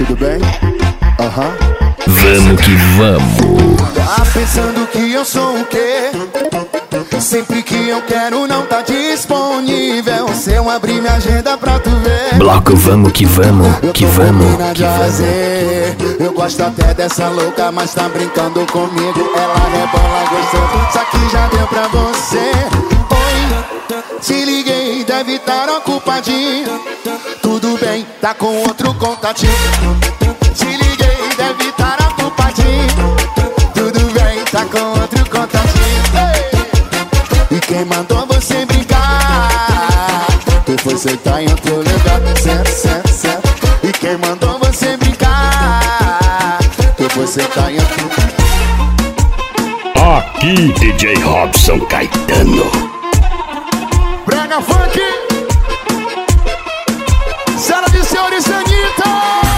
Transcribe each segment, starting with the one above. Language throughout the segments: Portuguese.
tudo bem? Aham. Vamos que vamos. Tá pensando que eu sou o quê? Sempre que eu quero não tá disponível. Se eu abrir minha agenda pra tu ver, Bloco vamos que vamos, que vamos, que vamos. fazer. Eu gosto até dessa louca, mas tá brincando comigo. Ela rebola gostoso, só que já deu pra você. Oi, te liguei, deve estar ocupadinho. Tudo bem, tá com outro contatinho. Te liguei, deve estar ocupadinho. Tudo bem, tá com outro contatinho. Ei! E quem mandou você brincar? Tu foi sentar em outro lugar. Certo, certo, certo. E quem mandou você brincar? Tu foi sentar em outro lugar. Aqui, DJ Robson Caetano. Brega Funk. Senhoras e senhores, Anitta.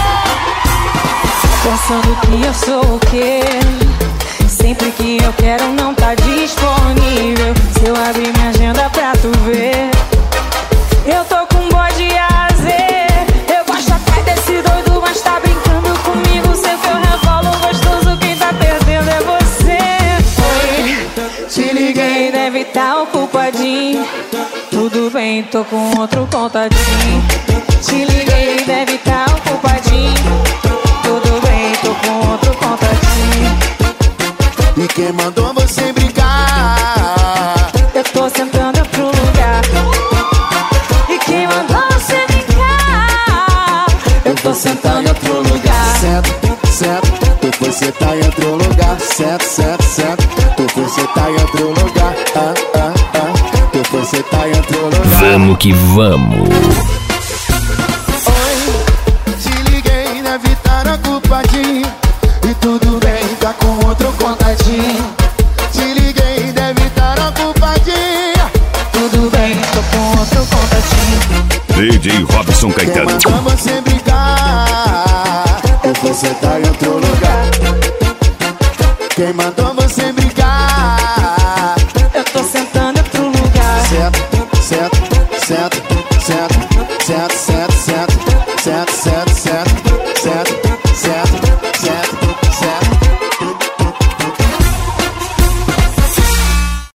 Pensando que eu sou o quê? Sempre que eu quero não tá disponível. Se eu abrir minha agenda pra tu ver, eu tô com bode azer. Eu gosto até desse doido, mas tá brincando comigo. Sei que eu revolo gostoso, quem tá perdendo é você. Oi, te liguei, deve tá ocupadinho. Tudo bem, tô com outro contatinho. Te liguei, deve tá ocupadinho. Tudo bem, tô com outro contatinho. E quem mandou você brincar? Eu tô sentando em outro lugar. E quem mandou você brincar? Eu tô sentando em outro lugar. Certo, certo. Tu foi sentar em outro lugar. Certo, certo, certo. Tu foi sentar em outro lugar. Tu foi sentar em outro lugar. Vamos que vamos. Oi, te liguei, deve estar ocupadinho. E tudo bem, tá com outro contatinho. Te liguei, deve estar ocupadinho. Tudo bem, tô com outro contatinho. DJ Robson Quem Caetano. mandou você brincar? Eu vou sentar em outro lugar. Quem mandou você brincar?